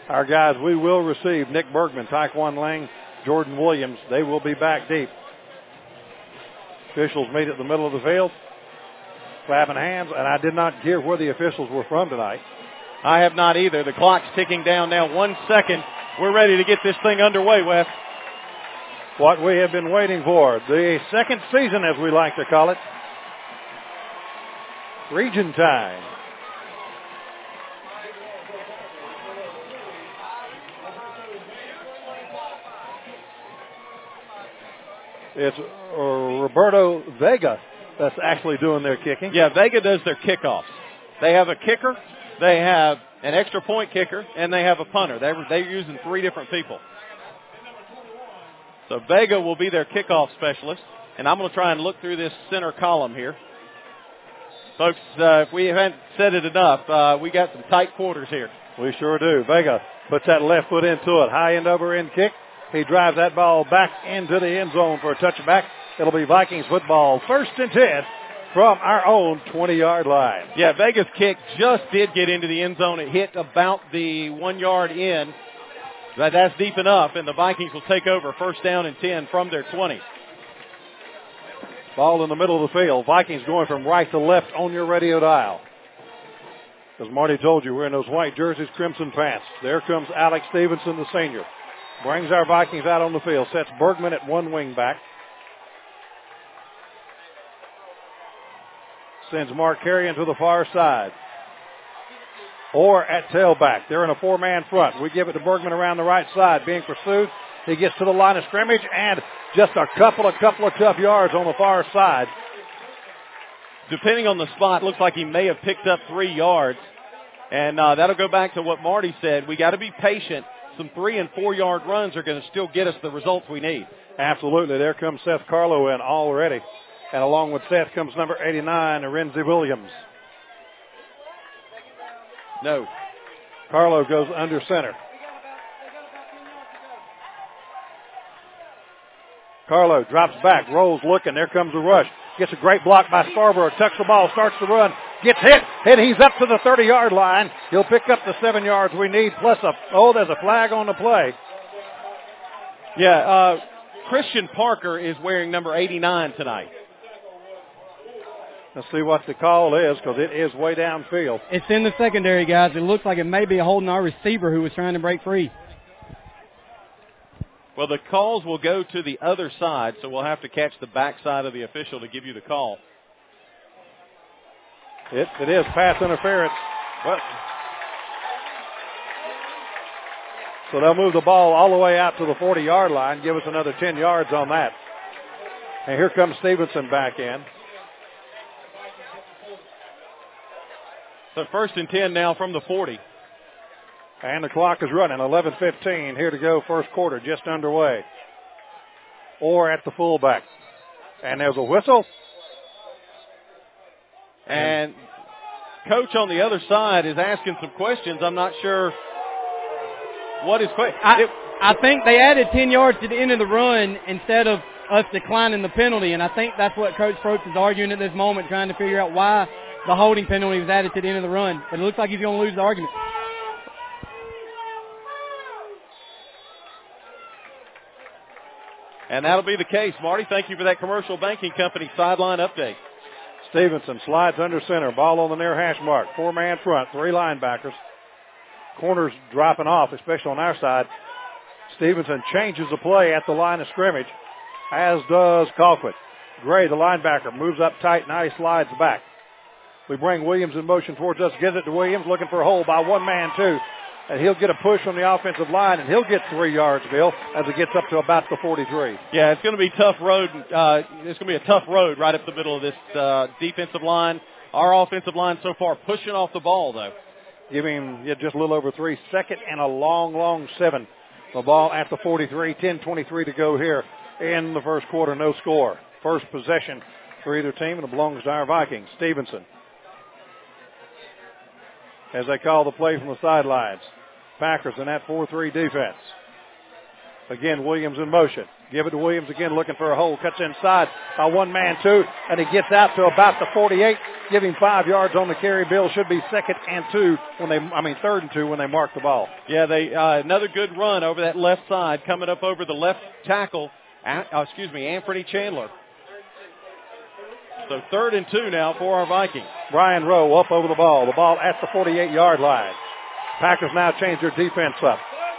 Our guys, we will receive Nick Bergman, Taekwon Lang, Jordan Williams. They will be back deep. Officials meet at the middle of the field, clapping hands, and I did not hear where the officials were from tonight. I have not either. The clock's ticking down now. 1 second. We're ready to get this thing underway, Wes. What we have been waiting for, the second season, as we like to call it. Region time. It's Roberto Vega that's actually doing their kicking. Yeah, Vega does their kickoffs. They have a kicker, they have an extra point kicker, and they have a punter. They're using 3 different people. So Vega will be their kickoff specialist, and I'm going to try and look through this center column here. Folks, if we haven't said it enough, we got some tight quarters here. We sure do. Vega puts that left foot into it. High end over end kick. He drives that ball back into the end zone for a touchback. It'll be Vikings football, 1st and 10 from our own 20-yard line. Yeah, Vega's kick just did get into the end zone. It hit about the 1 yard in. But that's deep enough, and the Vikings will take over 1st down and 10 from their 20. Ball in the middle of the field. Vikings going from right to left on your radio dial. As Marty told you, we're in those white jerseys, crimson pants. There comes Alex Stevenson, the senior. Brings our Vikings out on the field. Sets Bergman at one wing back. Sends Mark Carrion to the far side. Or at tailback. They're in a 4-man front. We give it to Bergman around the right side. Being pursued. He gets to the line of scrimmage and just a couple of tough yards on the far side. Depending on the spot, looks like he may have picked up 3 yards. And that'll go back to what Marty said. We got to be patient. Some 3 and 4 yard runs are going to still get us the results we need. Absolutely. There comes Seth Carlo in already. And along with Seth comes number 89, Renzi Williams. No. Carlo goes under center. Carlo drops back, rolls looking. There comes the rush. Gets a great block by Scarborough. Tucks the ball, starts to run. Gets hit, and he's up to the 30-yard line. He'll pick up the 7 yards we need, plus there's a flag on the play. Yeah, Christian Parker is wearing number 89 tonight. Let's see what the call is, because it is way downfield. It's in the secondary, guys. It looks like it may be holding our receiver who was trying to break free. Well, the calls will go to the other side, so we'll have to catch the backside of the official to give you the call. It is pass interference. Well, so they'll move the ball all the way out to the 40-yard line, give us another 10 yards on that. And here comes Stevenson back in. So 1st and 10 now from the 40. And the clock is running. 11:15 here to go. First quarter just underway. Or at the fullback. And there's a whistle. And coach on the other side is asking some questions. I'm not sure what his question. I think they added 10 yards to the end of the run instead of us declining the penalty. And I think that's what Coach Probst is arguing at this moment, trying to figure out why the holding penalty was added to the end of the run. But it looks like he's going to lose the argument. And that'll be the case. Marty, thank you for that Commercial Banking Company sideline update. Stevenson slides under center. Ball on the near hash mark. 4-man front. 3 linebackers. Corners dropping off, especially on our side. Stevenson changes the play at the line of scrimmage, as does Colquitt. Gray, the linebacker, moves up tight. Now he slides back. We bring Williams in motion towards us. Gives it to Williams, looking for a hole by 1 man, too. And he'll get a push on the offensive line, and he'll get 3 yards, Bill, as it gets up to about the 43. Yeah, it's going to be tough road. It's going to be a tough road right up the middle of this defensive line. Our offensive line so far pushing off the ball, though. Giving just a little over 3. 2nd and a long 7. The ball at the 43. 10:23 to go here in the first quarter. No score. First possession for either team, and it belongs to our Vikings. Stevenson, as they call the play from the sidelines. Packers in that 4-3 defense. Again, Williams in motion. Give it to Williams again, looking for a hole. Cuts inside by 1-man 2, and he gets out to about the 48. Give him 5 yards on the carry. Bill should be third and 2 when they mark the ball. Yeah, they another good run over that left side, coming up over the left tackle. Anthony Chandler. So 3rd and 2 now for our Vikings. Brian Rowe up over the ball. The ball at the 48-yard line. Packers now change their defense up.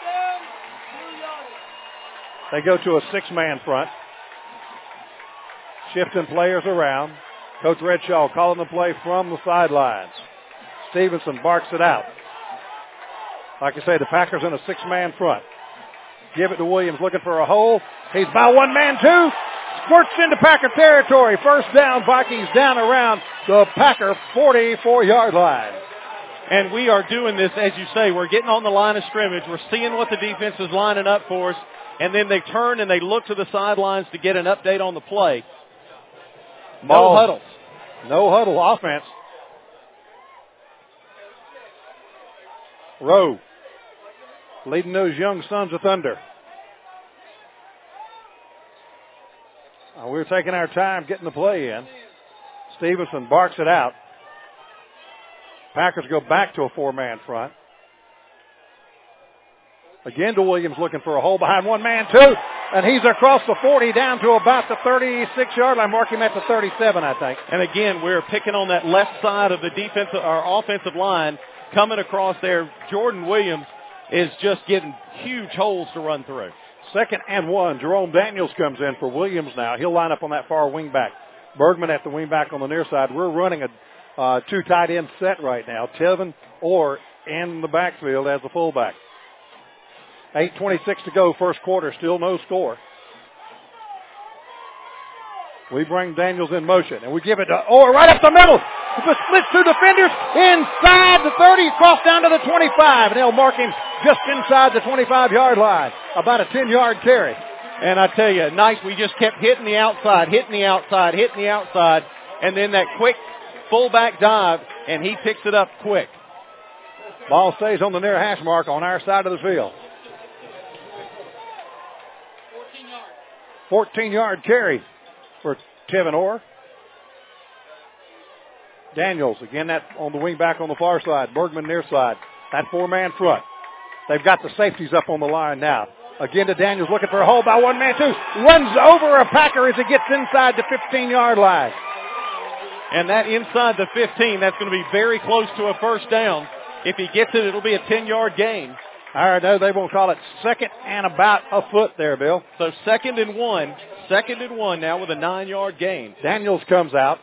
They go to a 6-man front. Shifting players around. Coach Redshaw calling the play from the sidelines. Stevenson barks it out. Like I say, the Packers in a 6-man front. Give it to Williams, looking for a hole. He's by 1-man 2. Squirts into Packer territory. First down, Vikings down around the Packer 44-yard line. And we are doing this, as you say, we're getting on the line of scrimmage. We're seeing what the defense is lining up for us. And then they turn and they look to the sidelines to get an update on the play. No huddle. No huddle offense. Rowe leading those young Sons of Thunder. We're taking our time getting the play in. Stevenson barks it out. Packers go back to a 4-man front. Again to Williams, looking for a hole behind 1-man 2. And he's across the 40 down to about the 36-yard line. Mark him at the 37, I think. And again, we're picking on that left side of the offensive line coming across there. Jordan Williams is just getting huge holes to run through. 2nd and 1. Jerome Daniels comes in for Williams now. He'll line up on that far wing back. Bergman at the wing back on the near side. We're running a 2 tight end set right now. Tevin Orr in the backfield as the fullback. 8:26 to go, first quarter, still no score. We bring Daniels in motion, and we give it to Orr right up the middle. It splits 2 defenders inside the 30, across down to the 25, and they'll mark him just inside the 25-yard line. About a 10-yard carry. And I tell you, nice, we just kept hitting the outside, and then that quick fullback dive, and he picks it up quick. Ball stays on the near hash mark on our side of the field. 14-yard carry for Tevin Orr. Daniels, again, that on the wing back on the far side. Bergman near side. That 4-man front. They've got the safeties up on the line now. Again to Daniels, looking for a hole by 1-man 2. Runs over a Packer as it gets inside the 15-yard line. And that inside the 15, that's going to be very close to a first down. If he gets it, it'll be a 10-yard gain. All right, no, they won't call it 2nd and about a foot there, Bill. So 2nd and 1. 2nd and 1 now with a 9-yard gain. Daniels comes out.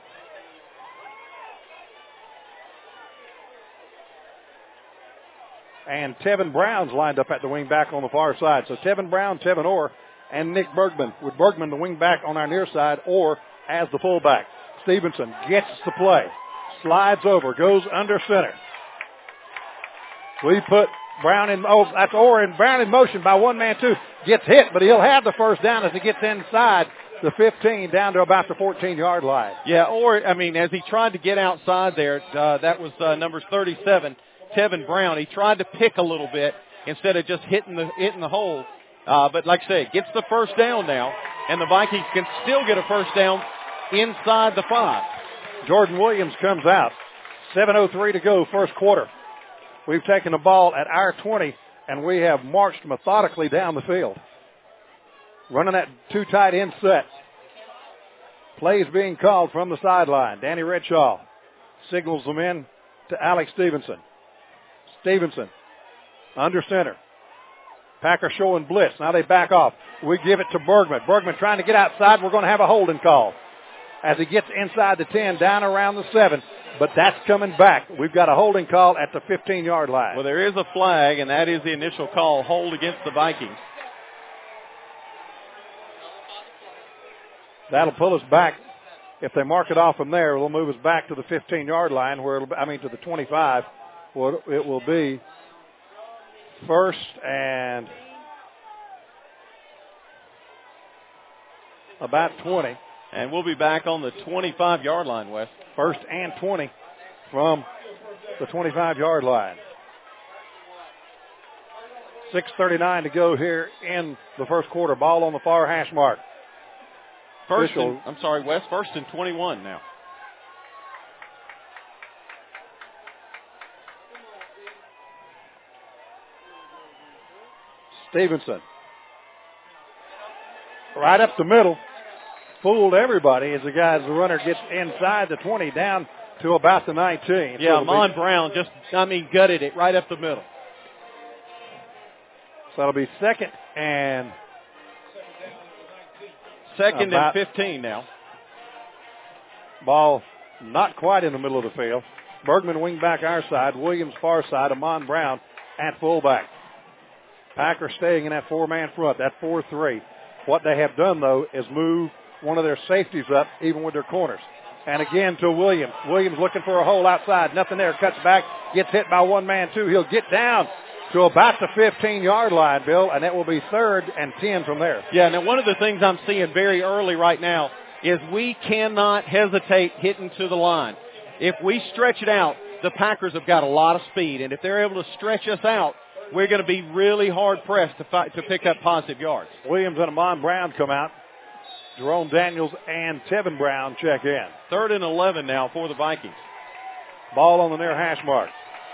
And Tevin Brown's lined up at the wing back on the far side. So Tevin Brown, Tevin Orr, and Nick Bergman. With Bergman the wing back on our near side, or as the fullback. Stevenson gets the play. Slides over, goes under center. We put Brown in, that's Orr and Brown in motion by 1-man 2. Gets hit, but he'll have the first down as he gets inside the 15 down to about the 14-yard line. Yeah, as he tried to get outside there, that was numbers 37, Tevin Brown. He tried to pick a little bit instead of just hitting the hole. But like I say, gets the first down now, and the Vikings can still get a first down inside the 5. Jordan Williams comes out. 7:03 to go, first quarter. We've taken the ball at our 20, and we have marched methodically down the field. Running that 2 tight end set. Plays being called from the sideline. Danny Redshaw signals them in to Alex Stevenson. Stevenson under center. Packer showing blitz. Now they back off. We give it to Bergman. Bergman trying to get outside. We're going to have a holding call as he gets inside the 10, down around the 7. But that's coming back. We've got a holding call at the 15-yard line. Well, there is a flag, and that is the initial call, hold against the Vikings. That'll pull us back. If they mark it off from there, it'll move us back to the 15-yard line, to the 25. Well, it will be first and about 20. And we'll be back on the 25-yard line, Wes. First and 20 from the 25-yard line. 6:39 to go here in the first quarter. Ball on the far hash mark. West, first and 21 now. Stevenson. Right up the middle. Fooled everybody as the runner gets inside the 20 down to about the 19. Yeah, Amon Brown gutted it right up the middle. So it'll be second and 15 now. Ball not quite in the middle of the field. Bergman wing back our side. Williams far side. Amon Brown at fullback. Packers staying in that four-man front, that 4-3. What they have done, though, is move one of their safeties up, even with their corners. And again to Williams. Williams looking for a hole outside. Nothing there. Cuts back. Gets hit by one man, too. He'll get down to about the 15-yard line, Bill, and that will be 3rd and 10 from there. Yeah, now one of the things I'm seeing very early right now is we cannot hesitate hitting to the line. If we stretch it out, the Packers have got a lot of speed, and if they're able to stretch us out, we're going to be really hard-pressed to pick up positive yards. Williams and Amon Brown come out. Jerome Daniels and Tevin Brown check in. 3rd and 11 now for the Vikings. Ball on the near hash mark.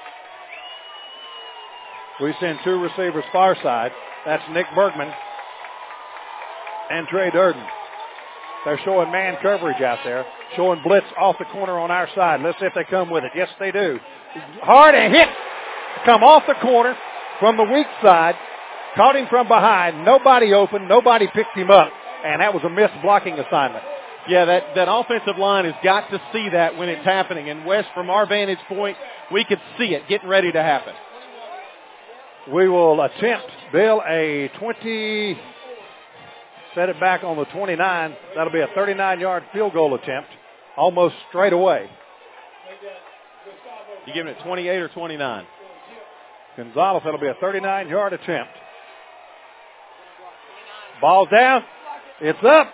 We send two receivers far side. That's Nick Bergman and Trey Durden. They're showing man coverage out there, showing blitz off the corner on our side. Let's see if they come with it. Yes, they do. Hard and hit. Come off the corner from the weak side. Caught him from behind. Nobody open. Nobody picked him up. And that was a missed blocking assignment. Yeah, that offensive line has got to see that when it's happening. And West, from our vantage point, we could see it getting ready to happen. We will attempt, Bill, a 20, set it back on the 29. That'll be a 39-yard field goal attempt, almost straight away. You giving it 28 or 29? Gonzalez, that'll be a 39-yard attempt. Ball's down. It's up.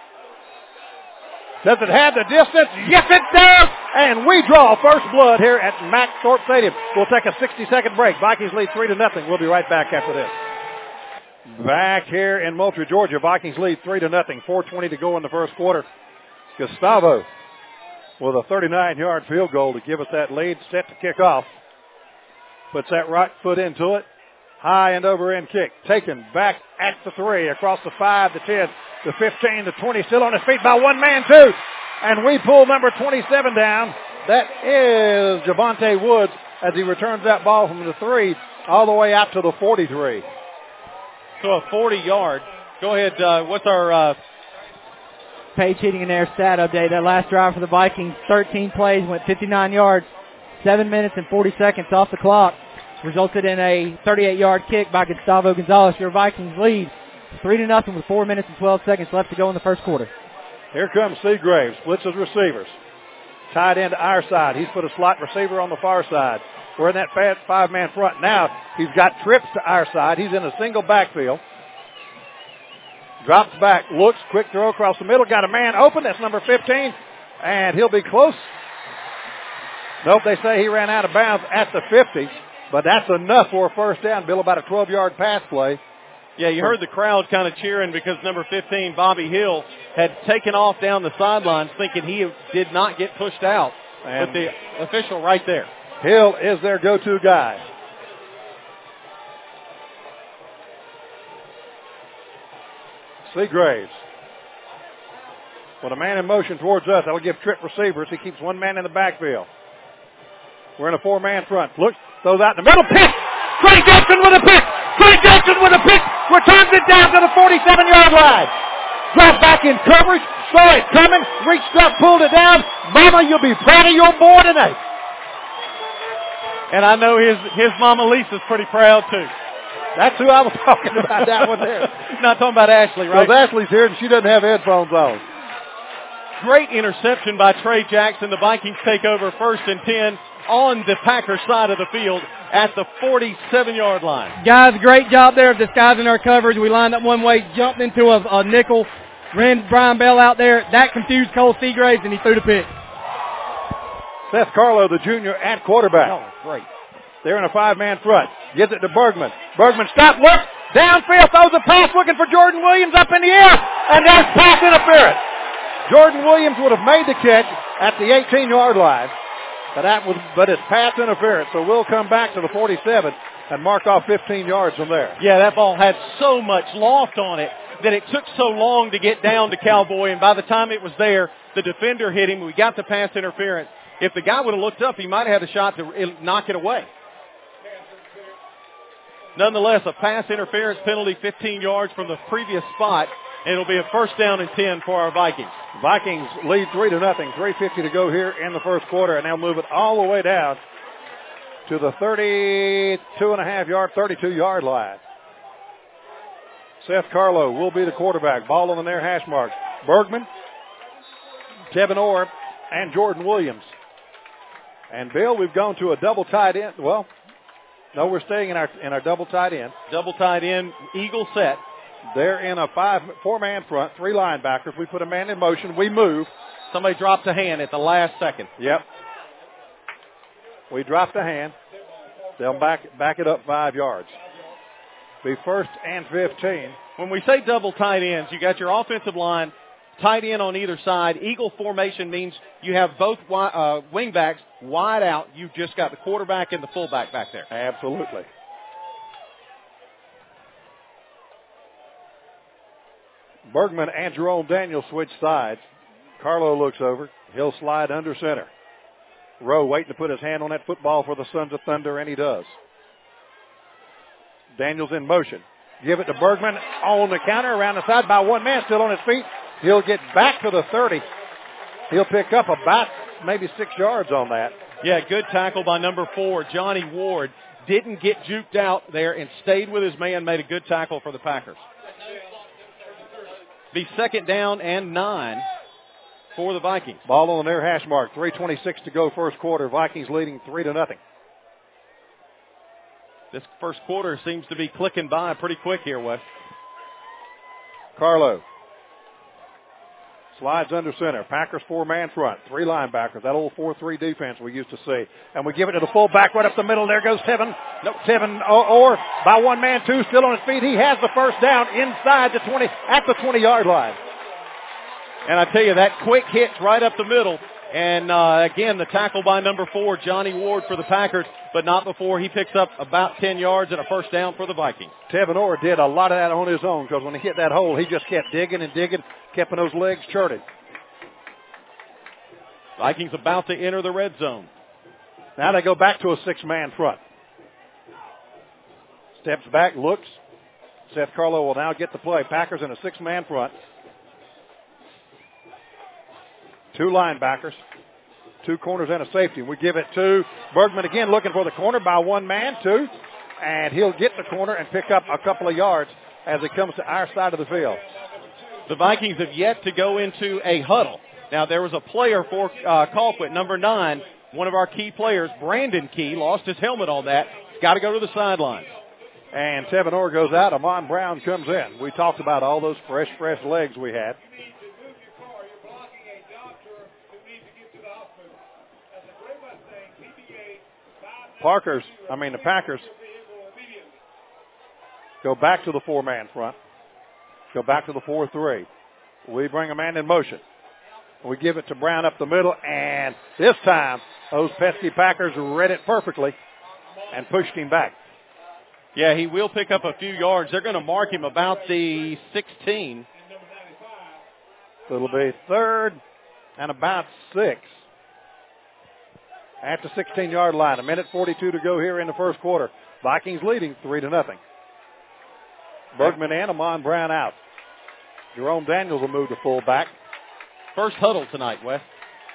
Does it have the distance? Yes, it does. And we draw first blood here at Mack Thorpe Stadium. We'll take a 60-second break. Vikings lead 3-0. We'll be right back after this. Back here in Moultrie, Georgia, Vikings lead 3-0. 4:20 to go in the first quarter. Gustavo with a 39-yard field goal to give us that lead. Set to kick off. Puts that right foot into it. High and over end kick. Taken back at the 3, across the 5, the 10, the 15, the 20. Still on his feet by one man, too. And we pull number 27 down. That is Javonte Woods as he returns that ball from the 3 all the way out to the 43. So a 40-yard. Go ahead. What's our Page Heating and Air stat update? That last drive for the Vikings, 13 plays, went 59 yards, 7 minutes and 40 seconds off the clock. Resulted in a 38-yard kick by Gustavo Gonzalez. Your Vikings lead 3-0 with 4 minutes and 12 seconds left to go in the first quarter. Here comes Seagraves, splits his receivers. Tied into our side. He's put a slot receiver on the far side. We're in that fast 5-man front. Now he's got trips to our side. He's in a single backfield. Drops back, looks, quick throw across the middle. Got a man open. That's number 15. And he'll be close. Nope, they say he ran out of bounds at the 50. But that's enough for a first down, Bill, about a 12-yard pass play. Yeah, you heard the crowd kind of cheering because number 15, Bobby Hill, had taken off down the sidelines thinking he did not get pushed out. But the official right there. Hill is their go-to guy. Seagraves. With a man in motion towards us, that'll give trip receivers. He keeps one man in the backfield. We're in a 4-man front. Look, throws out in the middle. Pick! Trey Jackson with a pick! Trey Jackson with a pick! Returns it down to the 47-yard line. Drop back in coverage. Saw it coming. Reached up, pulled it down. Mama, you'll be proud of your boy tonight. And I know his mama Lisa's pretty proud, too. That's who I was talking about, that one there. Not talking about Ashley, right? Because Ashley's here and she doesn't have headphones on. Great interception by Trey Jackson. The Vikings take over 1st and 10 on the Packers side of the field at the 47-yard line. Guys, great job there of disguising our coverage. We lined up one way, jumped into a nickel, ran Brian Bell out there. That confused Cole Seagraves, and he threw the pick. Seth Carlo, the junior, at quarterback. Oh, great. They're in a 5-man front. Gives it to Bergman. Bergman stop, look, downfield, throws a pass looking for Jordan Williams up in the air, and that's pass interference. Jordan Williams would have made the catch at the 18-yard line, but it's pass interference, so we'll come back to the 47 and mark off 15 yards from there. Yeah, that ball had so much loft on it that it took so long to get down to Cowboy, and by the time it was there, the defender hit him. We got the pass interference. If the guy would have looked up, he might have had a shot to knock it away. Nonetheless, a pass interference penalty, 15 yards from the previous spot, and it'll be a first down and 10 for our Vikings. Vikings lead 3-0, 3:50 to go here in the first quarter, and they'll move it all the way down to the 32-yard line. Seth Carlo will be the quarterback. Ball on the near hash mark. Bergman, Tevin Orr, and Jordan Williams. And Bill, we've gone to a double tight end. Well, no, we're staying in our double tight end. Double tight end, eagle set. They're in a 4-man front, 3 linebackers. We put a man in motion. We move. Somebody dropped a hand at the last second. Yep. We dropped a hand. They'll back it up 5 yards. Be first and 15. When we say double tight ends, you got your offensive line, tight end on either side. Eagle formation means you have both wing backs wide out. You've just got the quarterback and the fullback back there. Absolutely. Bergman and Jerome Daniels switch sides. Carlo looks over. He'll slide under center. Rowe waiting to put his hand on that football for the Sons of Thunder, and he does. Daniels in motion. Give it to Bergman on the counter, around the side by one man, still on his feet. He'll get back to the 30. He'll pick up about maybe 6 yards on that. Yeah, good tackle by number 4, Johnny Ward. Didn't get juked out there and stayed with his man, made a good tackle for the Packers. Be second down and 9 for the Vikings. Ball on the near hash mark. 3:26 to go first quarter. Vikings leading 3-0. This first quarter seems to be clicking by pretty quick here, Wes. Carlo slides under center. Packers 4-man front. 3 linebackers. That old 4-3 defense we used to see. And we give it to the fullback right up the middle. There goes Tevin. Nope, Tevin or by one man, 2 still on his feet. He has the first down inside the 20, at the 20-yard line. And I tell you, that quick hit's right up the middle. And again, the tackle by number 4, Johnny Ward for the Packers, but not before he picks up about 10 yards and a first down for the Vikings. Tevin Orr did a lot of that on his own because when he hit that hole, he just kept digging and digging, keeping those legs charted. Vikings about to enter the red zone. Now they go back to a 6-man front. Steps back, looks. Seth Carlo will now get the play. Packers in a 6-man front. 2 linebackers, 2 corners and a safety. We give it to Bergman again, looking for the corner by one man, 2. And he'll get the corner and pick up a couple of yards as it comes to our side of the field. The Vikings have yet to go into a huddle. Now, there was a player for Colquitt, number 9, one of our key players, Brandon Key, lost his helmet on that. He's got to go to the sidelines. And Tevin Orr goes out. Amon Brown comes in. We talked about all those fresh legs we had. The Packers go back to the 4-man front. Go back to the 4-3. We bring a man in motion. We give it to Brown up the middle, and this time those pesky Packers read it perfectly and pushed him back. Yeah, he will pick up a few yards. They're going to mark him about the 16. It'll be 3rd and about 6. At the 16-yard line. 1:42 to go here in the first quarter. Vikings leading 3-0. Bergman and Amon Brown out. Jerome Daniels will move to fullback. First huddle tonight, Wes.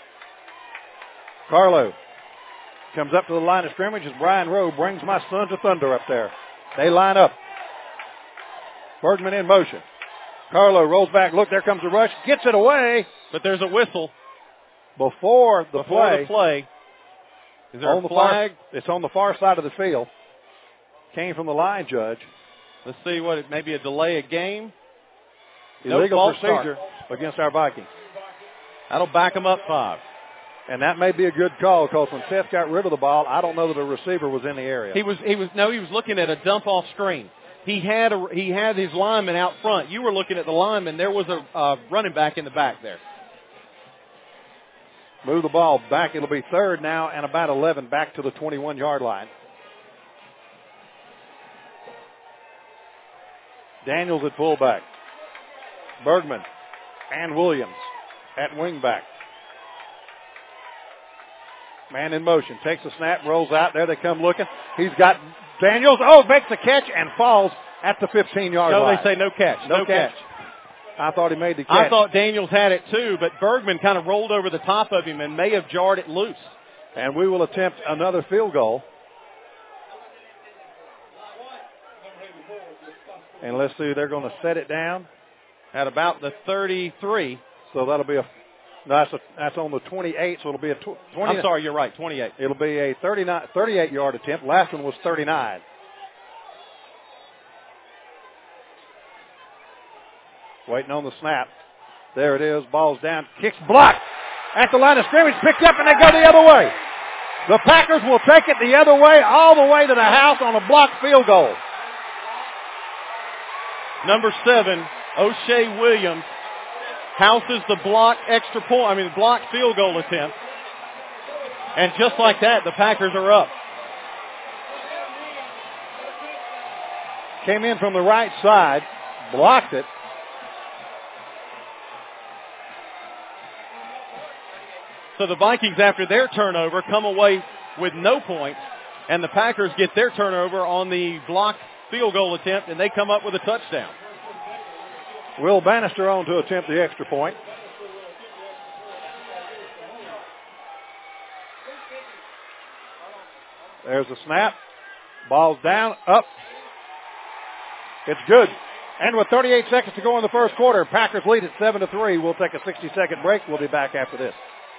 Carlo comes up to the line of scrimmage as Brian Rowe brings my Sons of Thunder up there. They line up. Bergman in motion. Carlo rolls back. Look, there comes the rush. Gets it away. But there's a whistle. Before the play. Is there a flag? It's on the far side of the field. Came from the line judge. Let's see what it may be, a delay of game. Illegal procedure against our Vikings. That'll back them up 5. And that may be a good call because when Seth got rid of the ball, I don't know that a receiver was in the area. He was looking at a dump off screen. He had his lineman out front. You were looking at the lineman. There was a running back in the back there. Move the ball back. It'll be third now and about 11 back to the 21-yard line. Daniels at fullback. Bergman and Williams at wingback. Man in motion. Takes a snap, rolls out. There they come looking. He's got Daniels. Oh, makes the catch and falls at the 15-yard line. No, they say no catch. No catch. I thought he made the catch. I thought Daniels had it too, but Bergman kind of rolled over the top of him and may have jarred it loose. And we will attempt another field goal. And let's see, they're going to set it down at about the 33. So that'll be that's on the 28, so it'll be a 20. I'm sorry, you're right, 28. It'll be a 38-yard attempt. Last one was 39. Waiting on the snap. There it is. Ball's down. Kicks blocked at the line of scrimmage. Picked up and they go the other way. The Packers will take it the other way, all the way to the house on a blocked field goal. Number 7, O'Shea Williams, houses the block field goal attempt. And just like that, the Packers are up. Came in from the right side, blocked it. So the Vikings, after their turnover, come away with no points, and the Packers get their turnover on the blocked field goal attempt, and they come up with a touchdown. Will Bannister on to attempt the extra point. There's the snap. Ball's down, up. It's good. And with 38 seconds to go in the first quarter, Packers lead at 7-3. We'll take a 60-second break. We'll be back after this.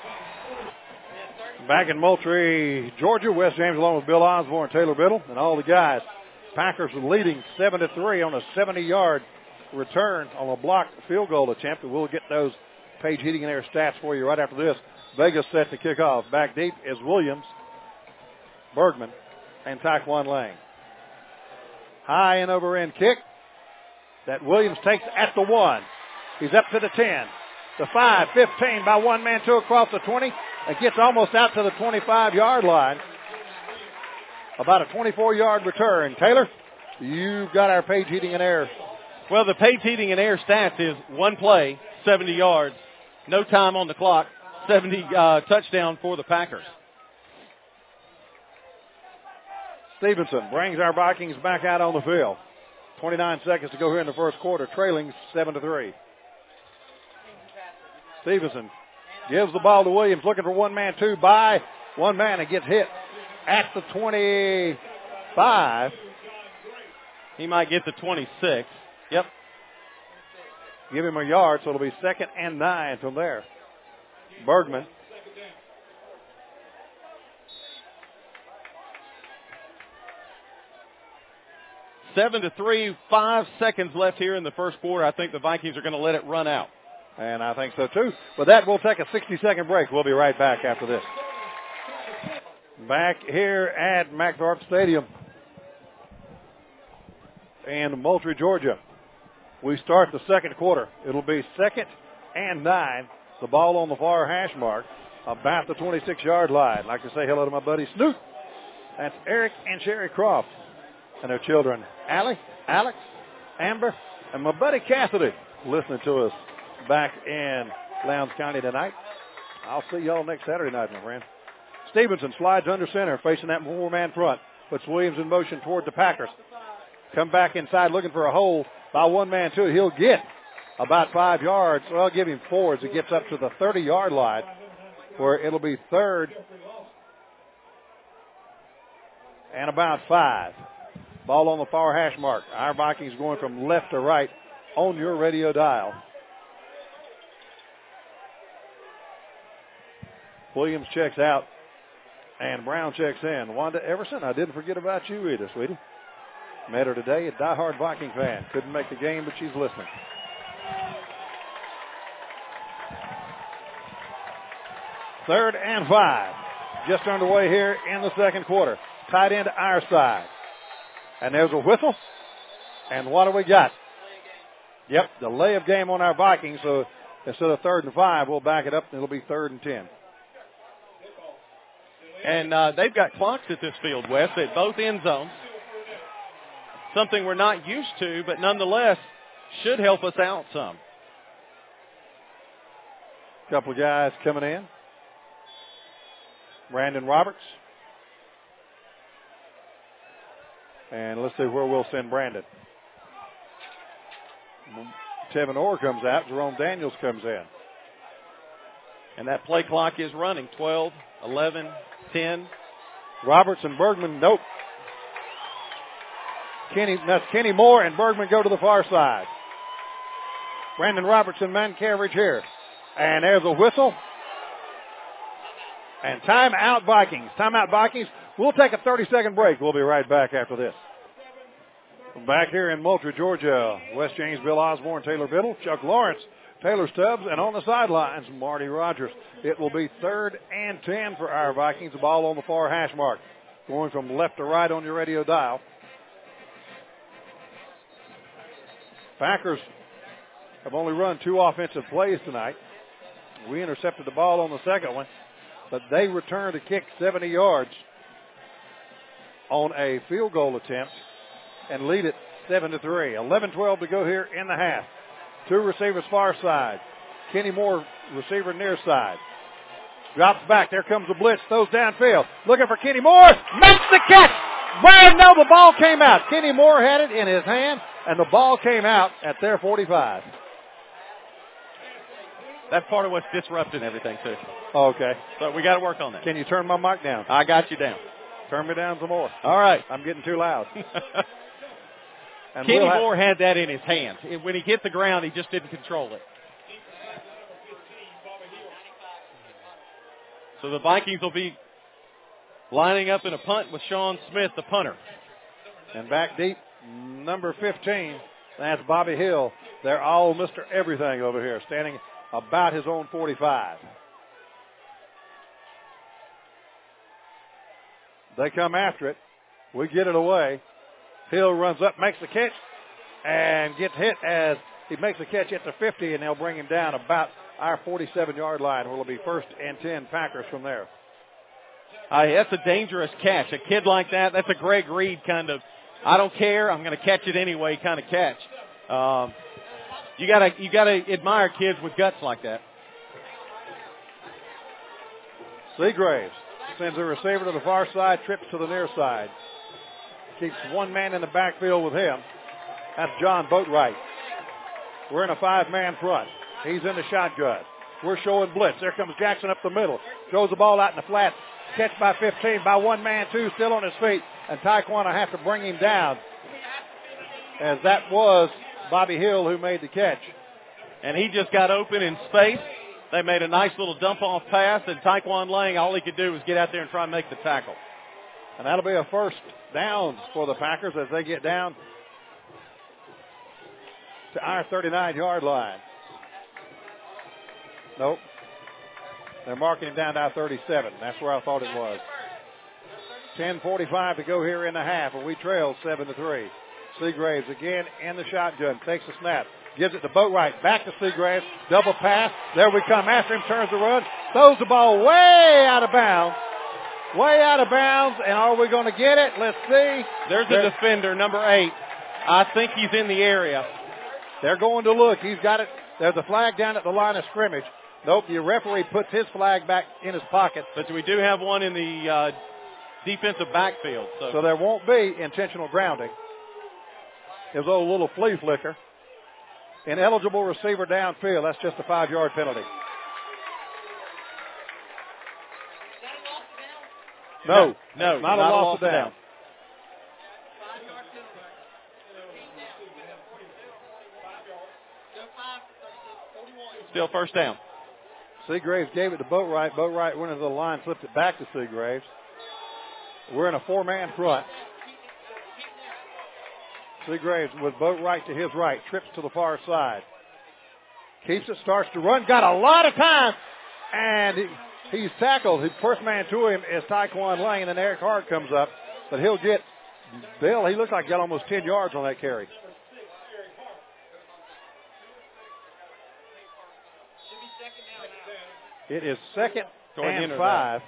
Back in Moultrie, Georgia, Wes James along with Bill Osborne, Taylor Biddle, and all the guys. Packers are leading 7-3 on a 70-yard return on a blocked field goal attempt. And we'll get those Page Heating and Air stats for you right after this. Vegas set to kick off. Back deep is Williams, Bergman, and Taekwon Lang. High and over end kick that Williams takes at the 1. He's up to the 10, the 5, 15 by one man, 2 across the 20. It gets almost out to the 25-yard line. About a 24-yard return. Taylor, you've got our Page Heating and Air. Well, the Page Heating and Air stats is one play, 70 yards, no time on the clock, 70 touchdown for the Packers. Stevenson brings our Vikings back out on the field. 29 seconds to go here in the first quarter, trailing 7-3. Stevenson gives the ball to Williams, looking for one man, 2 by one man, and gets hit at the 25. He might get to 26. Yep. Give him a yard, so it'll be 2nd and 9 from there. Bergman. Seven to 3, 5 seconds left here in the first quarter. I think the Vikings are going to let it run out. And I think so too. With that, we'll take a 60-second break. We'll be right back after this. Back here at McThorpe Stadium in Moultrie, Georgia. We start the second quarter. It'll be 2nd and 9. The ball on the far hash mark, about the 26-yard line. I'd like to say hello to my buddy Snoop. That's Eric and Sherry Croft and their children, Allie, Alex, Amber, and my buddy Cassidy, listening to us back in Lowndes County tonight. I'll see y'all next Saturday night, my friend. Stevenson slides under center, facing that 4-man front. Puts Williams in motion toward the Packers. Come back inside looking for a hole by one man, 2. He'll get about 5 yards. Well, I'll give him 4 as he gets up to the 30-yard line, where it'll be 3rd and about 5. Ball on the far hash mark. Our Vikings going from left to right on your radio dial. Williams checks out, and Brown checks in. Wanda Everson, I didn't forget about you either, sweetie. Met her today, a diehard Viking fan. Couldn't make the game, but she's listening. 3rd and 5. Just underway here in the second quarter. Tied into our side. And there's a whistle. And what do we got? Yep, delay of game on our Vikings. So instead of 3rd and 5, we'll back it up and it'll be 3rd and 10. And they've got clocks at this field, Wes, at both end zones. Something we're not used to, but nonetheless should help us out some. Couple of guys coming in. Brandon Roberts. And let's see where we'll send Brandon. Tevin Orr comes out. Jerome Daniels comes in. And that play clock is running. 12, 11, 10. Roberts and Bergman, nope. Kenny Moore and Bergman go to the far side. Brandon Roberts and man coverage here. And there's a whistle. And timeout Vikings. Timeout Vikings. We'll take a 30-second break. We'll be right back after this. Back here in Moultrie, Georgia, Wes James, Bill Osborne, Taylor Biddle, Chuck Lawrence, Taylor Stubbs, and on the sidelines, Marty Rogers. It will be 3rd and 10 for our Vikings. The ball on the far hash mark. Going from left to right on your radio dial. Packers have only run 2 offensive plays tonight. We intercepted the ball on the second one, but they returned a kick 70 yards on a field goal attempt and lead it 7-3. 11-12 to go here in the half. 2 receivers far side. Kenny Moore, receiver near side. Drops back. There comes the blitz. Throws downfield. Looking for Kenny Moore. Makes the catch. Well, no, the ball came out. Kenny Moore had it in his hand, and the ball came out at their 45. That's part of what's disrupting everything, too. Okay. So we got to work on that. Can you turn my mic down? I got you down. Turn me down some more. All right. I'm getting too loud. Kenny Moore had that in his hand. When he hit the ground, he just didn't control it. So the Vikings will be lining up in a punt with Sean Smith, the punter. And back deep, number 15, that's Bobby Hill. They're all Mr. Everything over here, standing about his own 45. They come after it. We get it away. Hill runs up, makes the catch, and gets hit as he makes the catch at the 50, and they'll bring him down about our 47-yard line, where it'll be 1st and 10 Packers from there. That's a dangerous catch. A kid like that, that's a Greg Reed kind of, I don't care, I'm going to catch it anyway kind of catch. You gotta admire kids with guts like that. Seagraves sends a receiver to the far side, trips to the near side. Keeps one man in the backfield with him. That's John Boatwright. We're in a 5-man front. He's in the shotgun. We're showing blitz. There comes Jackson up the middle. Throws the ball out in the flat. Catch by 15 by one man, 2 still on his feet. And Taekwondo will have to bring him down, as that was Bobby Hill who made the catch. And he just got open in space. They made a nice little dump-off pass, and Taekwondo Lang, all he could do was get out there and try and make the tackle. And that'll be a 1st down for the Packers as they get down to our 39-yard line. Nope. They're marking him down to our 37. That's where I thought it was. 10:45 to go here in the half, and we trail 7-3. Seagraves again in the shotgun. Takes the snap. Gives it to Boatwright. Back to Seagraves. Double pass. There we come. After him. Turns the run. Throws the ball way out of bounds. Way out of bounds. And are we going to get it? Let's see. There's a defender, number 8. I think he's in the area. They're going to look. He's got it. There's a flag down at the line of scrimmage. Nope, the referee puts his flag back in his pocket. But we do have one in the defensive backfield. So there won't be intentional grounding. His old little flea flicker. Ineligible receiver downfield. That's just a 5-yard penalty. No, not a loss of down. Still 1st down. Seagraves gave it to Boatwright. Boatwright went into the line, flipped it back to Seagraves. We're in a 4-man front. Seagraves with Boatwright to his right, trips to the far side. Keeps it, starts to run, got a lot of time, and He's tackled. The first man to him is Taekwon Lane, and Eric Hart comes up. But he'll get, Bill, he looked like he got almost 10 yards on that carry. It is second and 5.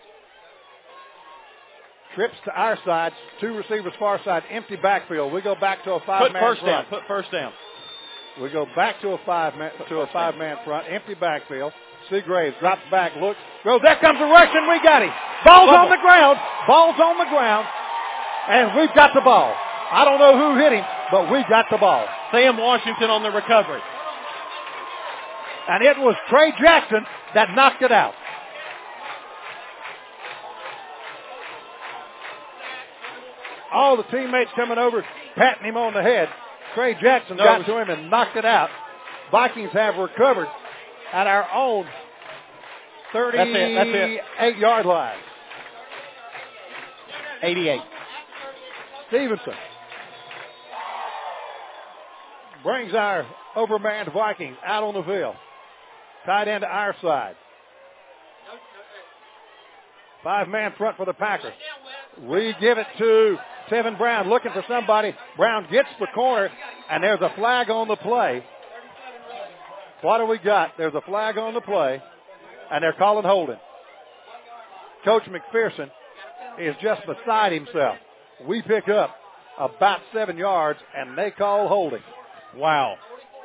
Trips to our side, 2 receivers far side, empty backfield. We go back to a 5-man front. Put first down. We go back to a 5-man front, empty backfield. Seagraves drops back, looks, goes. There comes the rush, and we got him. Ball's on the ground. Ball's on the ground, and we've got the ball. I don't know who hit him, but we got the ball. Sam Washington on the recovery. And it was Trey Jackson that knocked it out. All the teammates coming over, patting him on the head. Trey Jackson got to him and knocked it out. Vikings have recovered at our own 38-yard line. 88. Stevenson brings our overmanned Vikings out on the field. Tied into our side. 5-man front for the Packers. We give it to Tevin Brown, looking for somebody. Brown gets the corner, and there's a flag on the play. What do we got? There's a flag on the play, and they're calling holding. Coach McPherson is just beside himself. We pick up about 7 yards, and they call holding. Wow.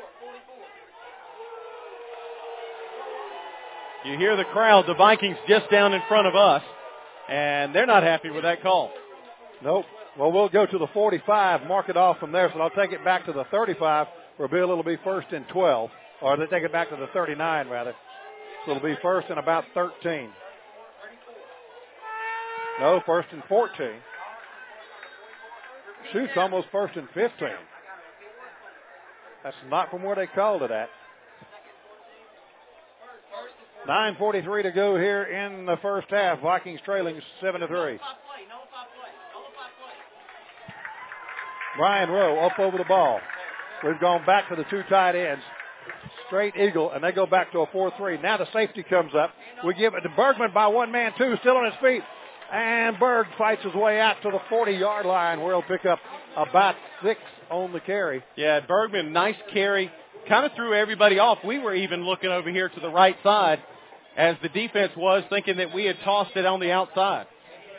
You hear the crowd, the Vikings just down in front of us, and they're not happy with that call. Nope. Well, we'll go to the 45, mark it off from there, so I'll take it back to the 35, where Bill, it'll be 1st and 12. Or they take it back to the 39, rather. So it'll be 1st and about 13. No, 1st and 14. Shoot's almost 1st and 15. That's not from where they called it at. 9:43 to go here in the first half. Vikings trailing 7-3. Brian Rowe up over the ball. We've gone back to the 2 tight ends. Straight eagle, and they go back to a 4-3. Now the safety comes up. We give it to Bergman by 1 man, 2, still on his feet. And Berg fights his way out to the 40-yard line, where he'll pick up about 6 on the carry. Yeah, Bergman, nice carry. Kind of threw everybody off. We were even looking over here to the right side as the defense was, thinking that we had tossed it on the outside.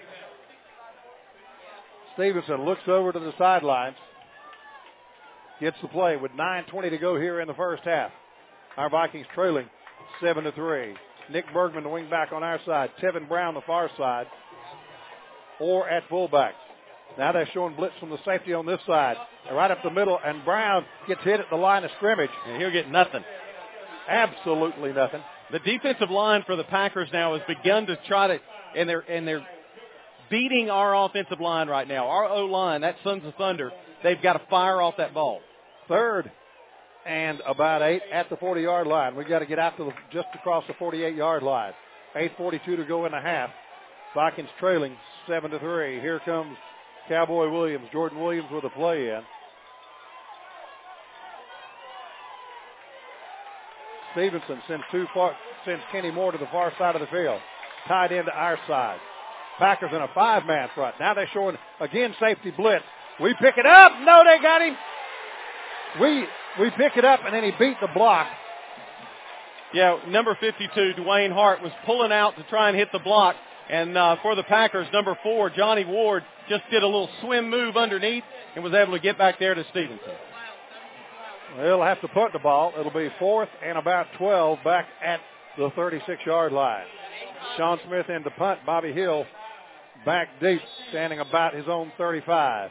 Stevenson looks over to the sidelines. Gets the play with 9:20 to go here in the first half. Our Vikings trailing 7-3. Nick Bergman, the wing back on our side. Tevin Brown, the far side. Or at fullback. Now they're showing blitz from the safety on this side. They're right up the middle, and Brown gets hit at the line of scrimmage. And he'll get nothing. Absolutely nothing. The defensive line for the Packers now has begun to try to, and they're beating our offensive line right now. Our O-line, that Sons of Thunder, they've got to fire off that ball. 3rd and about 8 at the 40-yard line. We've got to get out to just across the 48-yard line. 8:42 to go in the half. Vikings trailing 7-3. Here comes Cowboy Williams. Jordan Williams with a play in. Stevenson sends Kenny Moore to the far side of the field. Tied into our side. Packers in a 5-man front. Now they're showing, again, safety blitz. We pick it up. No, they got him. We pick it up, and then he beat the block. Yeah, number 52, Dwayne Hart, was pulling out to try and hit the block. And for the Packers, number 4, Johnny Ward, just did a little swim move underneath and was able to get back there to Stevenson. They'll have to punt the ball. It'll be 4th and about 12 back at the 36-yard line. Sean Smith in to punt. Bobby Hill back deep, standing about his own 35.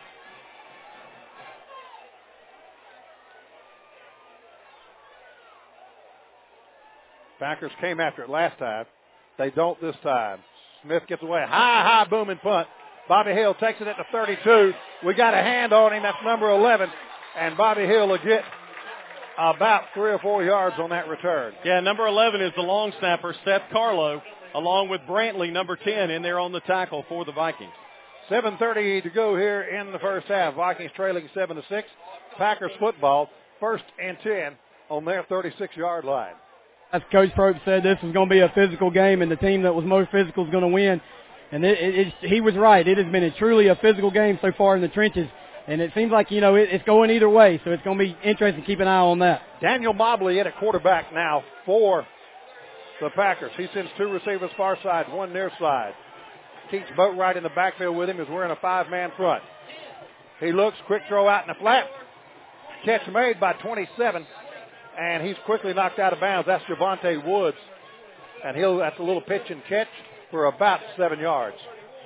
Packers came after it last time. They don't this time. Smith gets away. High booming punt. Bobby Hill takes it at the 32. We got a hand on him. That's number 11. And Bobby Hill will get about 3 or 4 yards on that return. Yeah, number 11 is the long snapper, Seth Carlo, along with Brantley, number 10, in there on the tackle for the Vikings. 7:30 to go here in the first half. Vikings trailing 7-6. Packers football, 1st and 10 on their 36-yard line. As Coach Probst said, this was going to be a physical game, and the team that was most physical is going to win. And he was right. It has been truly a physical game so far in the trenches. And it seems like, it's going either way, so it's going to be interesting to keep an eye on that. Daniel Mobley at a quarterback now for the Packers. He sends 2 receivers far side, 1 near side. Keeps Boatwright in the backfield with him as we're in a 5-man front. He looks, quick throw out in the flat. Catch made by 27, and he's quickly knocked out of bounds. That's Javonte Woods, and that's a little pitch and catch for about 7 yards.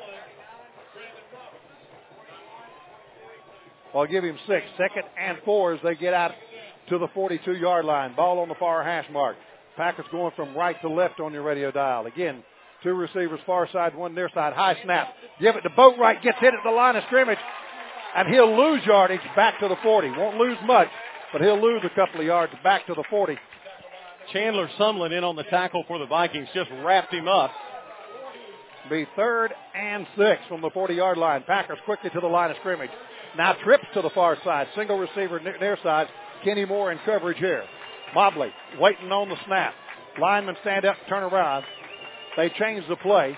I'll give him 6. 2nd and 4 as they get out to the 42-yard line. Ball on the far hash mark. Packers going from right to left on your radio dial. Again, 2 receivers far side, 1 near side. High snap. Give it to Boatwright. Gets hit at the line of scrimmage. And he'll lose yardage back to the 40. Won't lose much, but he'll lose a couple of yards back to the 40. Chandler Sumlin in on the tackle for the Vikings. Just wrapped him up. Be 3rd and 6 from the 40-yard line. Packers quickly to the line of scrimmage. Now trips to the far side. Single receiver near side. Kenny Moore in coverage here. Mobley waiting on the snap. Linemen stand up, turn around. They change the play.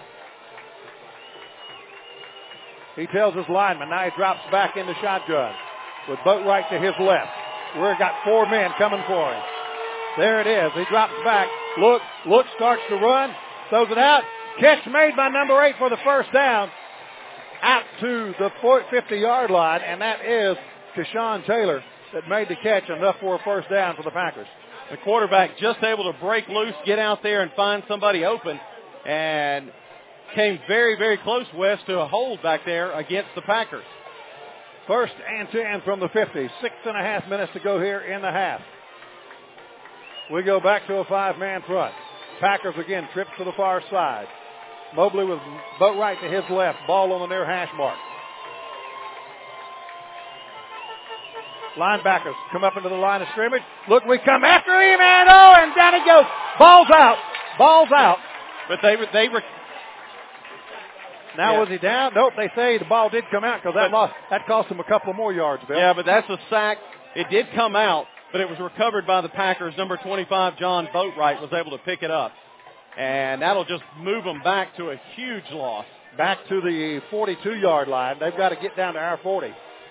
He tells his lineman. Now he drops back into shotgun with Boatwright to his left. We've got 4 men coming for him. There it is. He drops back. Look, starts to run. Throws it out. Catch made by number 8 for the first down. Out to the 50-yard line, and that is Keshawn Taylor that made the catch, enough for a first down for the Packers. The quarterback just able to break loose, get out there and find somebody open, and came very, very close, Wes, to a hold back there against the Packers. 1st and 10 from the 50. 6.5 minutes to go here in the half. We go back to a 5-man front. Packers again trips to the far side. Mobley with Boatwright to his left. Ball on the near hash mark. Linebackers come up into the line of scrimmage. Look, we come after him, and down he goes. Ball's out. But was he down? Nope, they say the ball did come out because that cost him a couple more yards, Bill. Yeah, but that's a sack. It did come out, but it was recovered by the Packers. Number 25, John Boatwright, was able to pick it up. And that'll just move them back to a huge loss. Back to the 42-yard line. They've got to get down to our 40.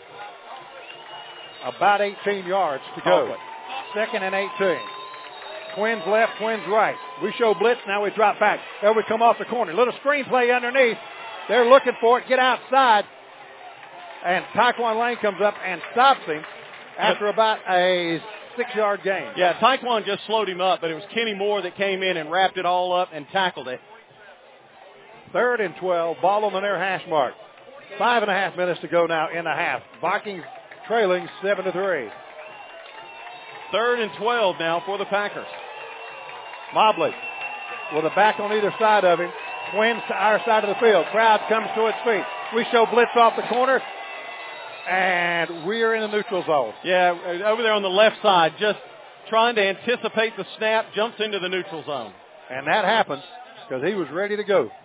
About 18 yards to go. 2nd and 18. Twins left, twins right. We show blitz, now we drop back. There we come off the corner. Little screen play underneath. They're looking for it. Get outside. And Taekwon Lane comes up and stops him after about a 6-yard gain. Yeah, Taekwon just slowed him up, but it was Kenny Moore that came in and wrapped it all up and tackled it. 3rd and 12, ball on the near hash mark. 5.5 minutes to go now in the half. Vikings trailing 7-3. 3rd and 12 now for the Packers. Mobley with a back on either side of him. Twins to our side of the field. Crowd comes to its feet. We show blitz off the corner. And we're in the neutral zone. Yeah, over there on the left side, just trying to anticipate the snap, jumps into the neutral zone. And that happens because he was ready to go.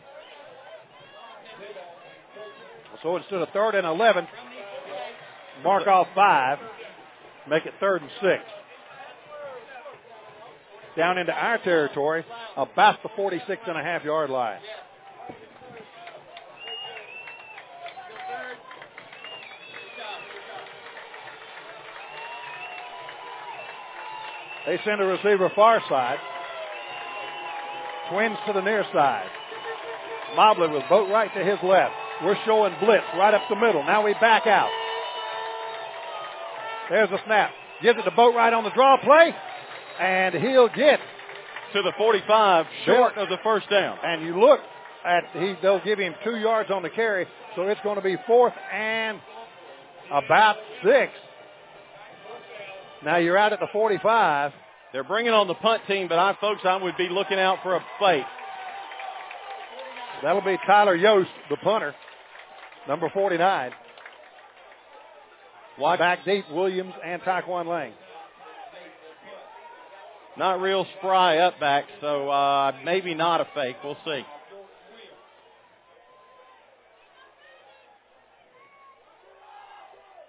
So instead of 3rd and 11, mark off 5, make it 3rd and 6. Down into our territory, about the 46.5-yard line. They send a receiver far side. Twins to the near side. Mobley with Boatwright to his left. We're showing blitz right up the middle. Now we back out. There's a snap. Gives it to Boatwright on the draw play. And he'll get to the 45, short of the first down. And you look at, they'll give him 2 yards on the carry. So it's going to be 4th and about 6. Now you're out at the 45. They're bringing on the punt team, but I would be looking out for a fake. That'll be Tyler Yost, the punter, number 49. Back deep, Williams and Taekwon Lane. Not real spry up back, so maybe not a fake. We'll see.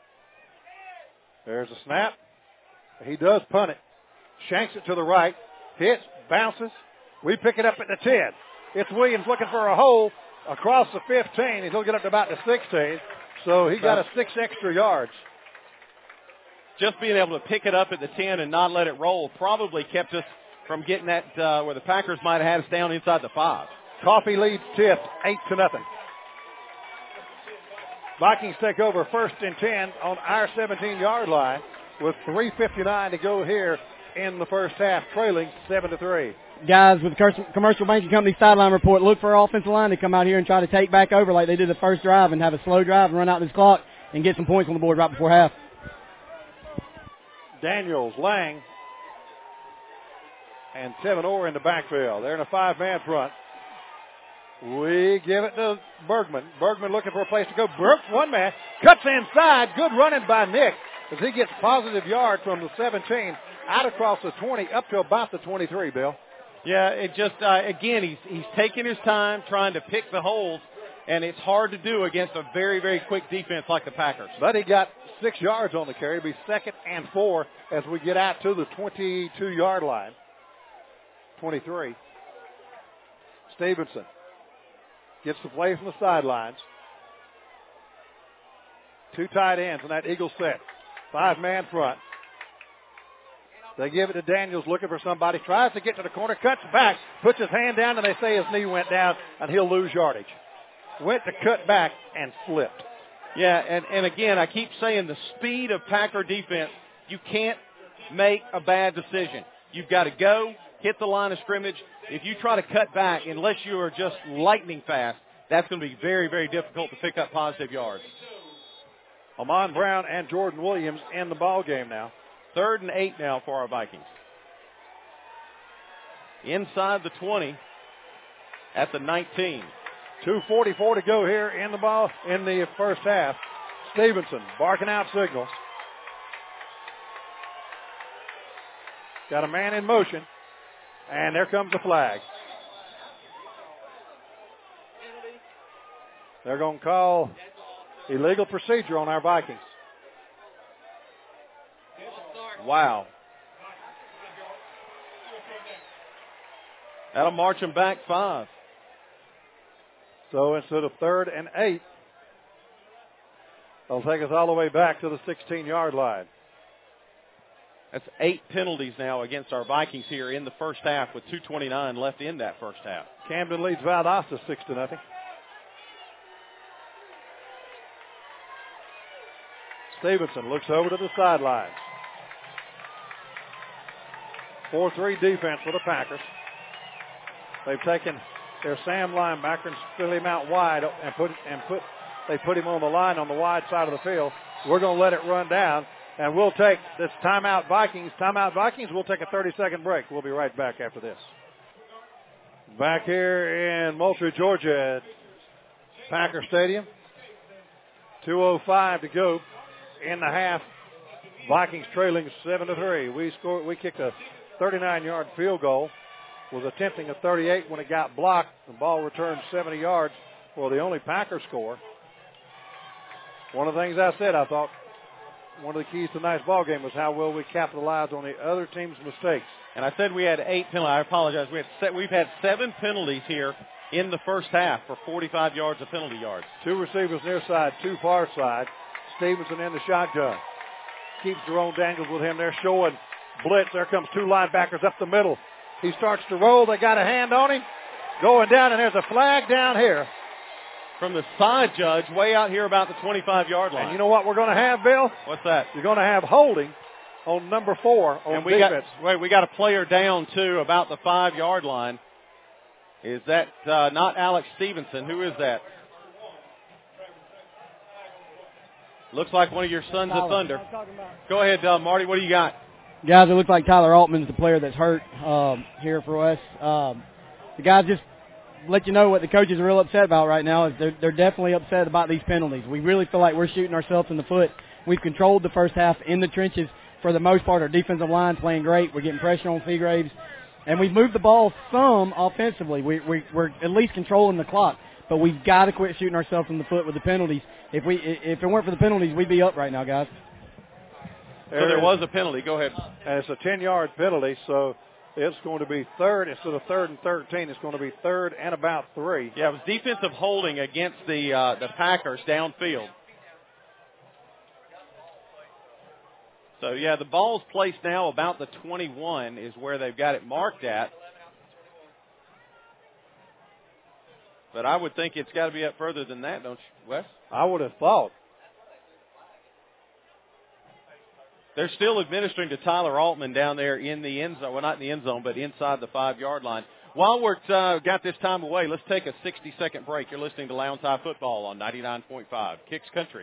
There's a snap. He does punt it. Shanks it to the right. Hits, bounces. We pick it up at the 10. It's Williams looking for a hole across the 15. He'll get up to about the 16. So he got 6 extra yards. Just being able to pick it up at the 10 and not let it roll probably kept us from getting that where the Packers might have had us down inside the 5. Coffee leads Tift 8-0. Vikings take over 1st and 10 on our 17-yard line with 3:59 to go here in the first half, trailing 7-3. Guys, with the Commercial Banking Company sideline report, look for our offensive line to come out here and try to take back over like they did the first drive and have a slow drive and run out this clock and get some points on the board right before half. Daniels, Lang, and Tevin Orr in the backfield. They're in a 5-man front. We give it to Bergman. Bergman looking for a place to go. Brooks, one man, cuts inside. Good running by Nick as he gets positive yards from the 17 out across the 20 up to about the 23, Bill. Yeah, it just, again, he's taking his time trying to pick the holes, and it's hard to do against a very, very quick defense like the Packers. But he got 6 yards on the carry. It'll be 2nd and 4 as we get out to the 22-yard line. 23. Stevenson gets the play from the sidelines. 2 tight ends in that Eagle set. 5-man front. They give it to Daniels looking for somebody. Tries to get to the corner, cuts back, puts his hand down, and they say his knee went down, and he'll lose yardage. Went to cut back and slipped. Yeah, and again, I keep saying the speed of Packer defense, you can't make a bad decision. You've got to go, hit the line of scrimmage. If you try to cut back, unless you are just lightning fast, that's going to be very, very difficult to pick up positive yards. Amon Brown and Jordan Williams in the ball game now. 3rd and 8 now for our Vikings. Inside the 20 at the 19. 2:44 to go here in the first half. Stevenson barking out signals. Got a man in motion, and there comes the flag. They're going to call illegal procedure on our Vikings. Wow. That'll march them back 5. So instead of 3rd and 8, they'll take us all the way back to the 16-yard line. That's 8 penalties now against our Vikings here in the first half with 2:29 left in that first half. Camden leads Valdosta 6-0. Stevenson looks over to the sidelines. 4-3 defense for the Packers. They've taken their Sam linebacker and fill him out wide they put him on the line on the wide side of the field. We're going to let it run down, and we'll take this timeout Vikings. We'll take a 30-second break. We'll be right back after this. Back here in Moultrie, Georgia at Packer Stadium. 2:05 to go in the half. Vikings trailing 7-3. We kicked a 39-yard field goal. Was attempting a 38 when it got blocked. The ball returned 70 yards for the only Packer score. One of the things I said, I thought one of the keys to tonight's ball game was how well we capitalized on the other team's mistakes. And I said we had 8 penalties. I apologize. We've had 7 penalties here in the first half for 45 yards of penalty yards. 2 receivers near side, 2 far side. Stevenson in the shotgun. Keeps Jerome Daniels with him. They're showing blitz. There comes 2 linebackers up the middle. He starts to roll. They got a hand on him. Going down, and there's a flag down here. From the side judge, way out here about the 25-yard line. And you know what we're going to have, Bill? What's that? You're going to have holding on number 4 on defense. We got a player down, too, about the 5-yard line. Is that not Alex Stevenson? Who is that? Looks like one of your sons of thunder. Go ahead, Marty. What do you got? Guys, it looks like Tyler Altman's the player that's hurt here for us. The guys just let you know what the coaches are real upset about right now is they're definitely upset about these penalties. We really feel like we're shooting ourselves in the foot. We've controlled the first half in the trenches for the most part. Our defensive line playing great. We're getting pressure on Seagraves. And we've moved the ball some offensively. We're at least controlling the clock. But we've got to quit shooting ourselves in the foot with the penalties. If it weren't for the penalties, we'd be up right now, guys. So there was a penalty. Go ahead. And it's a 10-yard penalty, so It's going to be third instead of 3rd and 13. It's going to be 3rd and about 3. Yeah, it was defensive holding against the Packers downfield. So, yeah, the ball's placed now about the 21 is where they've got it marked at. But I would think it's got to be up further than that, don't you, Wes? I would have thought. They're still administering to Tyler Altman down there in the end zone. Well, not in the end zone, but inside the 5-yard line. While we're got this time away, let's take a 60-second break. You're listening to Lowndes High Football on 99.5 Kicks Country.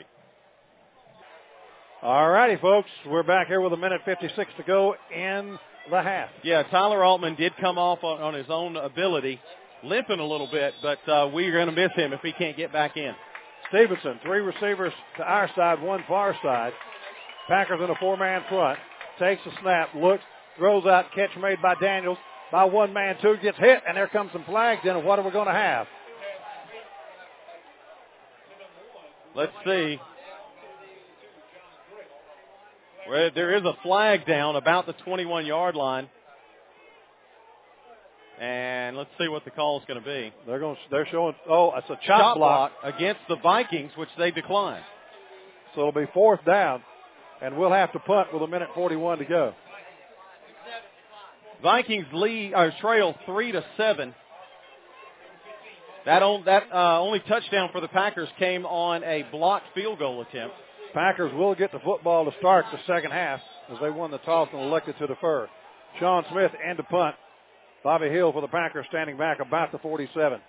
All righty, folks. We're back here with 1:56 to go in the half. Yeah, Tyler Altman did come off on his own ability, limping a little bit, but we're going to miss him if he can't get back in. Stevenson, 3 receivers to our side, 1 far side. Packers in a 4-man front. Takes a snap, looks, throws out, catch made by Daniels. By 1 man, 2 gets hit, and there comes some flags in. What are we going to have? Let's see. Well, there is a flag down about the 21-yard line. And let's see what the call is going to be. They're showing, it's a chop block against the Vikings, which they declined. So it'll be 4th down, and we'll have to punt with 1:41 to go. Vikings trail 3-7. That only touchdown for the Packers came on a blocked field goal attempt. Packers will get the football to start the second half as they won the toss and elected to defer. Sean Smith and the punt. Bobby Hill for the Packers standing back about the 47.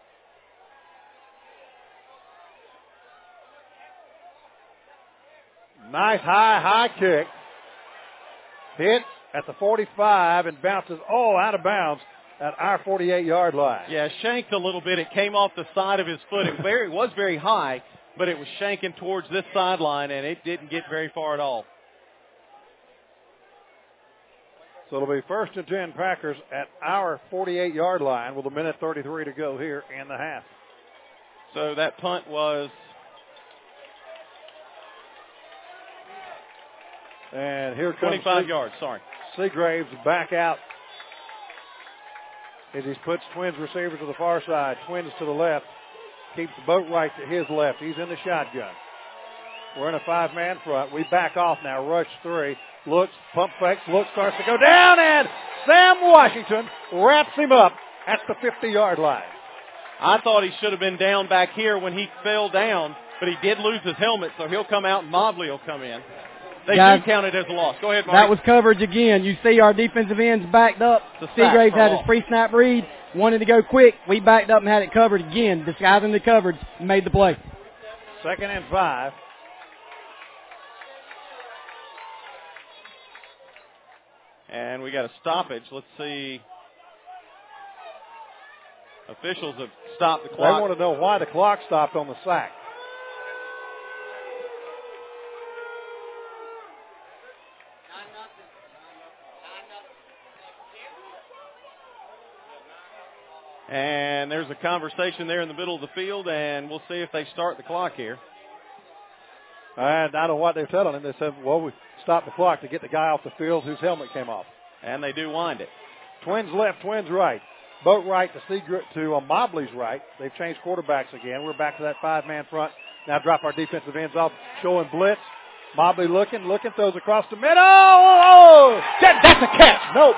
Nice high kick. Hit at the 45 and bounces out of bounds at our 48-yard line. Yeah, shanked a little bit. It came off the side of his foot. It was very high, but it was shanking towards this sideline, and it didn't get very far at all. So it'll be 1st and 10 Packers at our 48-yard line with 1:33 to go here in the half. So that punt was... And here comes 25 yards, sorry. Seagraves back out as he puts Twins receivers to the far side. Twins to the left. Keeps Boatwright to his left. He's in the shotgun. We're in a 5-man front. We back off now. Rush 3. Looks, pump fakes, looks, starts to go down, and Sam Washington wraps him up at the 50-yard line. I thought he should have been down back here when he fell down, but he did lose his helmet, so he'll come out and Mobley will come in. They do count it as a loss. Go ahead, Marty. That was coverage again. You see our defensive ends backed up. Seagraves had his pre-snap read, wanted to go quick. We backed up and had it covered again, disguising the coverage, and made the play. 2nd and 5. And we got a stoppage. Let's see. Officials have stopped the clock. They want to know why the clock stopped on the sack. And there's a conversation there in the middle of the field, and we'll see if they start the clock here. And I don't know what they're telling him. They said, well, we stopped the clock to get the guy off the field whose helmet came off. And they do wind it. Twins left, Twins right. Boatwright to Mobley's right. They've changed quarterbacks again. We're back to that 5-man front. Now drop our defensive ends off, showing blitz. Mobley looking, throws across the middle. That's a catch. Nope.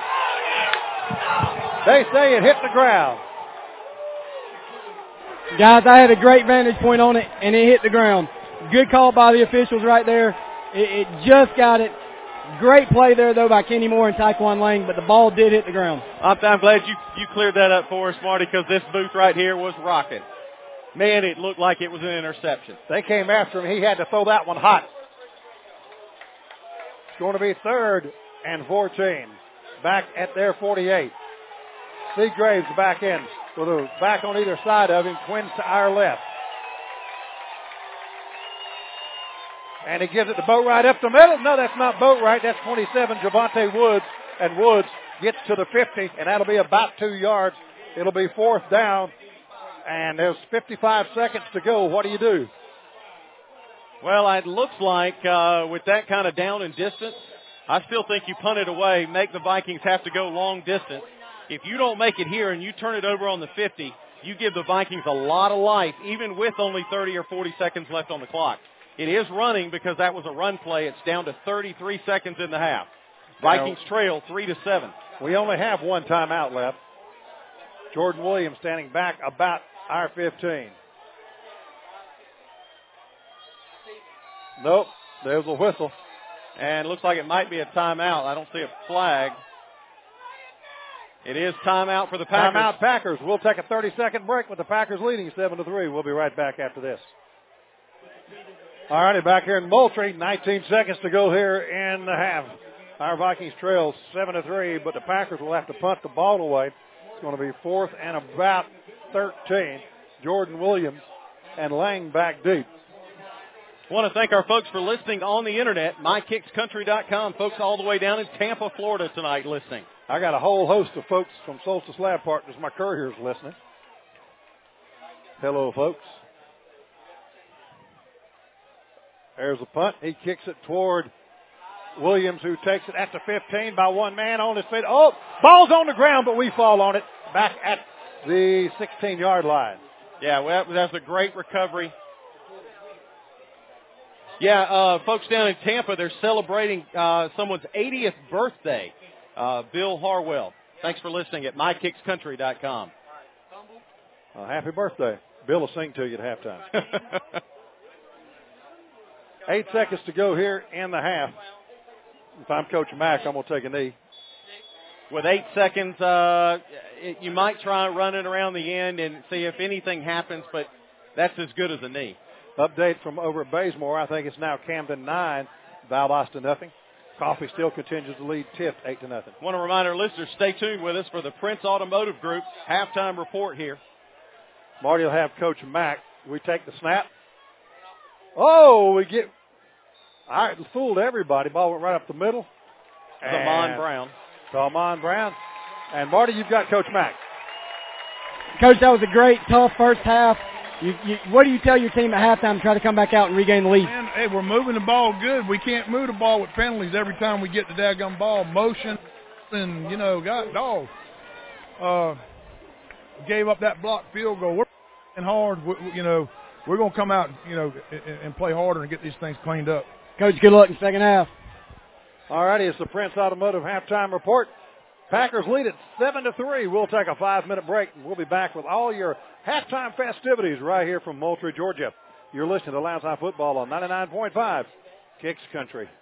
They say it hit the ground. Guys, I had a great vantage point on it, and it hit the ground. Good call by the officials right there. It just got it. Great play there, though, by Kenny Moore and Taekwon Lang, but the ball did hit the ground. I'm glad you cleared that up for us, Marty, because this booth right here was rocking. Man, it looked like it was an interception. They came after him. He had to throw that one hot. It's going to be 3rd and 14. Back at their 48. Seagraves back in. With a back on either side of him. Twins to our left. And he gives it to Boatwright up the middle. No, that's not Boatwright. That's 27, Javonte Woods. And Woods gets to the 50, and that'll be about 2 yards. It'll be 4th down. And there's 55 seconds to go. What do you do? Well, it looks like with that kind of down and distance, I still think you punt it away, make the Vikings have to go long distance. If you don't make it here and you turn it over on the 50, you give the Vikings a lot of life, even with only 30 or 40 seconds left on the clock. It is running because that was a run play. It's down to 33 seconds in the half. Vikings trail 3-7. We only have one timeout left. Jordan Williams standing back about our 15. Nope, there's a whistle. And it looks like it might be a timeout. I don't see a flag. It is timeout for the Packers. Timeout Packers. We'll take a 30-second break with the Packers leading 7-3. We'll be right back after this. All righty, back here in Moultrie. 19 seconds to go here in the half. Our Vikings trail 7-3, but the Packers will have to punt the ball away. It's going to be 4th and about 13. Jordan Williams and Lang back deep. I want to thank our folks for listening on the internet, mykickscountry.com. Folks all the way down in Tampa, Florida tonight listening. I got a whole host of folks from Solstice Lab Partners. My courier's listening. Hello, folks. There's a punt. He kicks it toward Williams, who takes it at the 15 by one man on his feet. Oh, ball's on the ground, but we fall on it back at the 16-yard line. Yeah, well, that's a great recovery. Yeah, folks down in Tampa, they're celebrating someone's 80th birthday, Bill Harwell. Thanks for listening at mykickscountry.com. Happy birthday. Bill will sing to you at halftime. 8 seconds to go here in the half. If I'm Coach Mack, I'm going to take a knee. With 8 seconds, you might try running around the end and see if anything happens, but that's as good as a knee. Update from over at Bazemore. I think it's now Camden 9, Valdosta nothing. Coffee still continues to lead Tift 8-0. Want to remind our listeners, stay tuned with us for the Prince Automotive Group halftime report here. Marty will have Coach Mack. We take the snap. Oh, we get... All right, fooled everybody. Ball went right up the middle. Damon Brown. Damon Brown. And Marty, you've got Coach Mack. Coach, that was a great, tough first half. What do you tell your team at halftime to try to come back out and regain the lead? Man, hey, we're moving the ball good. We can't move the ball with penalties every time we get the daggum ball. Motion and, dog. Gave up that blocked field goal. We're playing hard. We're going to come out, and play harder and get these things cleaned up. Coach, good luck in the second half. All righty, it's the Prince Automotive halftime report. Packers lead at 7-3. We'll take a 5-minute break, and we'll be back with all your halftime festivities right here from Moultrie, Georgia. You're listening to Lounge High Football on 99.5 Kicks Country.